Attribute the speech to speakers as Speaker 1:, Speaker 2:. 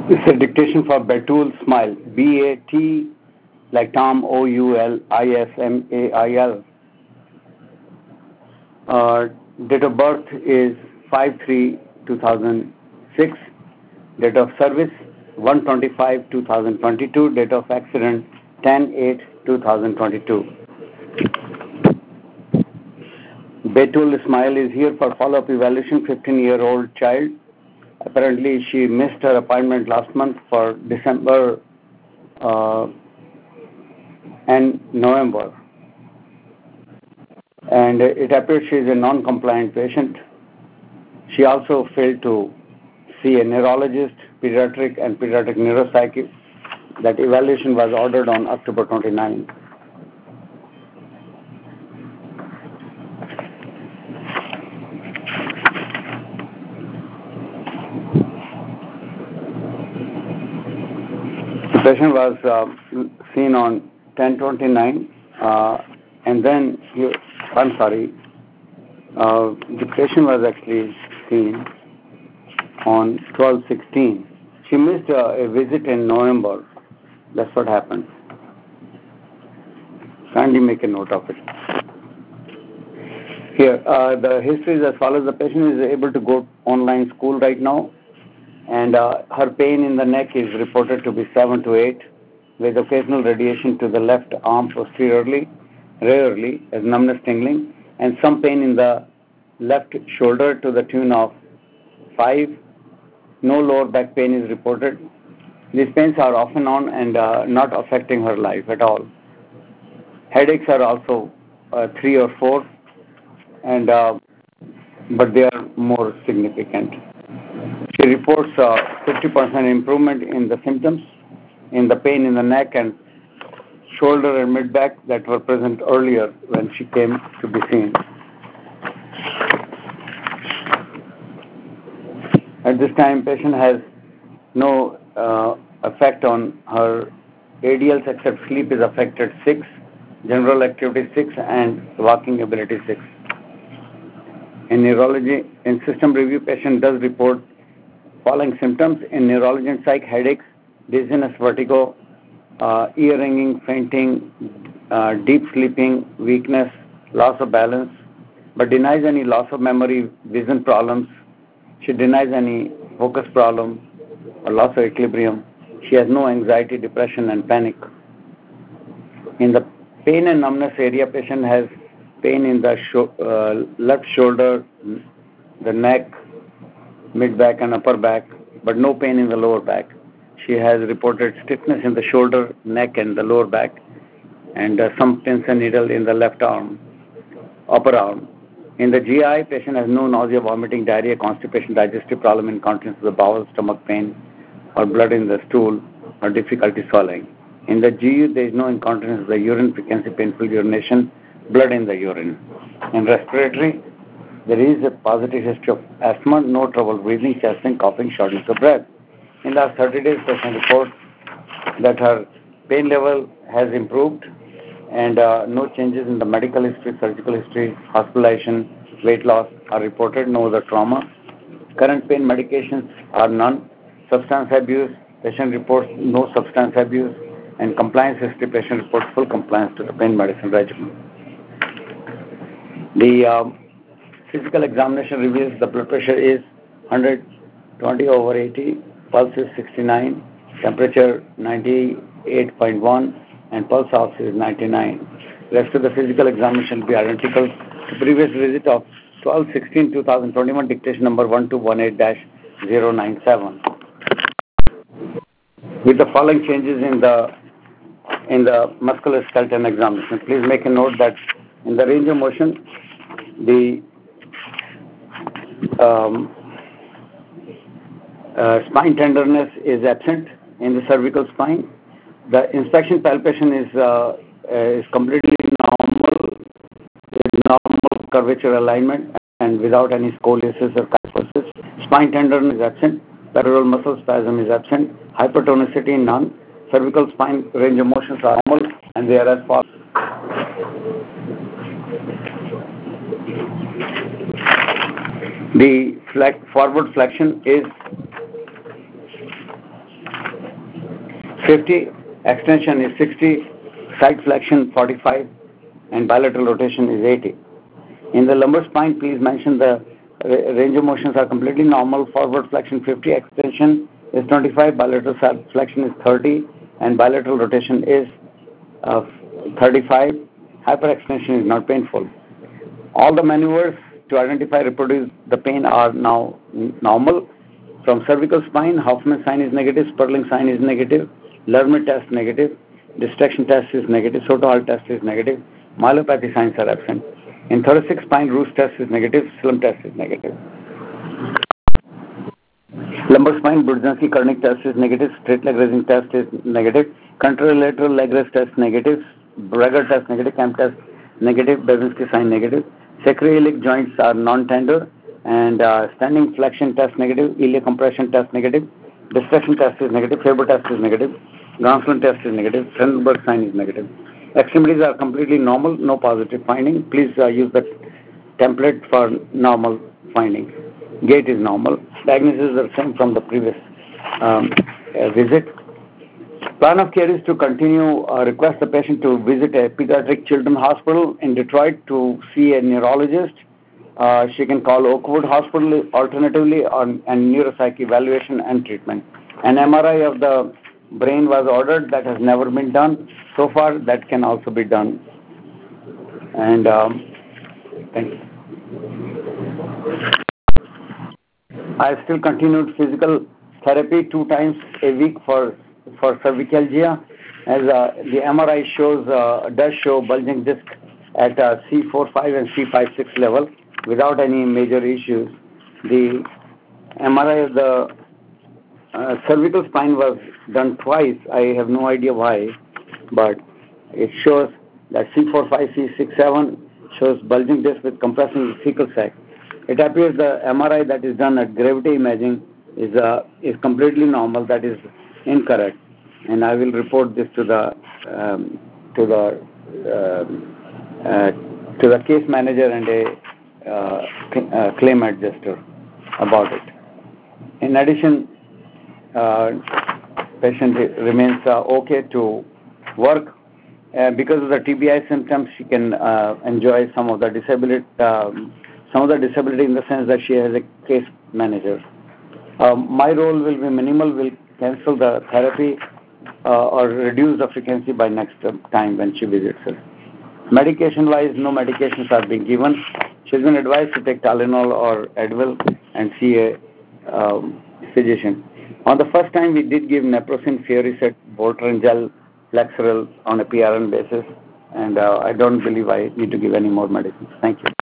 Speaker 1: This is a dictation for Batul Smile. B-A-T like Tom, O-U-L-I-S-M-A-I-L. Date of birth is 5/3/2006. Date of service 1/25/2022. Date of accident 10/8/2022. Batul Ismail is here for follow-up evaluation. 15-year-old child. Apparently, she missed her appointment last month for December and November. And it appears she is a non-compliant patient. She also failed to see a neurologist, pediatric and pediatric neuropsychiatrist. That evaluation was ordered on October 29. The patient was seen on 10/29, and then the patient was actually seen on 12/16. She missed a visit in November. That's what happened. Kindly make a note of it. Here, the history is as follows. The patient is able to go online school right now, and her pain in the neck is reported to be 7 to 8, with occasional radiation to the left arm posteriorly, rarely as numbness tingling, and some pain in the left shoulder to the tune of 5. No lower back pain is reported. These pains are off and on and not affecting her life at all. Headaches are also 3 or 4, and but they are more significant. She reports 50% improvement in the symptoms, in the pain in the neck and shoulder and mid-back that were present earlier when she came to be seen. At this time, patient has no effect on her ADLs except sleep is affected 6, general activity 6, and walking ability 6. In neurology, in system review, patient does report following symptoms in neurology and psych: headaches, dizziness, vertigo, ear ringing, fainting, deep sleeping, weakness, loss of balance, but denies any loss of memory, vision problems. She denies any focus problem or loss of equilibrium. She has no anxiety, depression, and panic. In the pain and numbness area, patient has pain in the left shoulder, the neck, mid-back, and upper back, but no pain in the lower back. She has reported stiffness in the shoulder, neck, and the lower back, and some pins and needle in the left arm, upper arm. In the GI, patient has no nausea, vomiting, diarrhea, constipation, digestive problem, incontinence of the bowel, stomach pain, or blood in the stool, or difficulty swallowing. In the GU, there is no incontinence of the urine, frequency, painful urination, blood in the urine. In respiratory, there is a positive history of asthma, no trouble breathing, chest pain, coughing, shortness of breath. In the last 30 days, patient reports that her pain level has improved, and no changes in the medical history, surgical history, hospitalization, weight loss are reported, no other trauma. Current pain medications are none. Substance abuse, patient reports no substance abuse, and compliance history, patient reports full compliance to the pain medicine regimen. The physical examination reveals the blood pressure is 120/80, pulse is 69, temperature 98.1, and pulse ox is 99. Rest of the physical examination will be identical to previous visit of 12/16/2021, dictation number 1218-097. With the following changes in the musculoskeletal examination, please make a note that in the range of motion, the spine tenderness is absent in the cervical spine. The inspection palpation is completely normal, with normal curvature alignment and without any scoliosis or kyphosis. Spine tenderness is absent. Parallel muscle spasm is absent. Hypertonicity none. Cervical spine range of motions are normal, and they are as follows. The forward flexion is 50, extension is 60, side flexion 45, and bilateral rotation is 80. In the lumbar spine, please mention the range of motions are completely normal. Forward flexion 50, extension is 25, bilateral flexion is 30, and bilateral rotation is 35. Hyperextension is not painful. All the maneuvers to identify reproduce the pain are now normal. From cervical spine, Hoffman sign is negative, Sperling sign is negative, Lerner test negative, distraction test is negative, Soto-Hall test is negative, myelopathy signs are absent. In thoracic spine, Roos test is negative, Slum test is negative. Lumbar spine, Brudzinski-Kernig test is negative, straight leg raising test is negative, contralateral leg raise test negative, Brager test negative, Camp test negative, Brzezinski sign negative. Sacroiliac joints are non-tender, and standing flexion test negative, iliac compression test negative, distraction test is negative, Faber test is negative, Gonsolin test is negative, Trendelenburg sign is negative. Extremities are completely normal, no positive finding. Please use the template for normal findings. Gait is normal. Diagnosis is the same from the previous visit. Plan of care is to continue, request the patient to visit a pediatric children's hospital in Detroit to see a neurologist. She can call Oakwood Hospital alternatively and neuropsych evaluation and treatment. An MRI of the brain was ordered that has never been done. So far, that can also be done. And thank you. I have still continued physical therapy 2 times a week for cervicalgia, as the MRI does show bulging disc at C4-5 and C5-6 level without any major issues. The MRI of the cervical spine was done twice. I have no idea why, but it shows that C4-5, C6-7 shows bulging disc with compressing fecal sac. It appears the MRI that is done at gravity imaging is completely normal. That is incorrect, and I will report this to the case manager and a claim adjuster about it. In addition, patient remains okay to work. Because of the TBI symptoms, she can enjoy some of the disability in the sense that she has a case manager. My role will be minimal. Will cancel the therapy or reduce the frequency by next time when she visits us. Medication-wise, no medications are being given. She's been advised to take Tylenol or Advil and see a physician. On the first time, we did give Naproxen, Fioricet, Voltaren gel, Flexeril on a PRN basis, and I don't believe I need to give any more medicines. Thank you.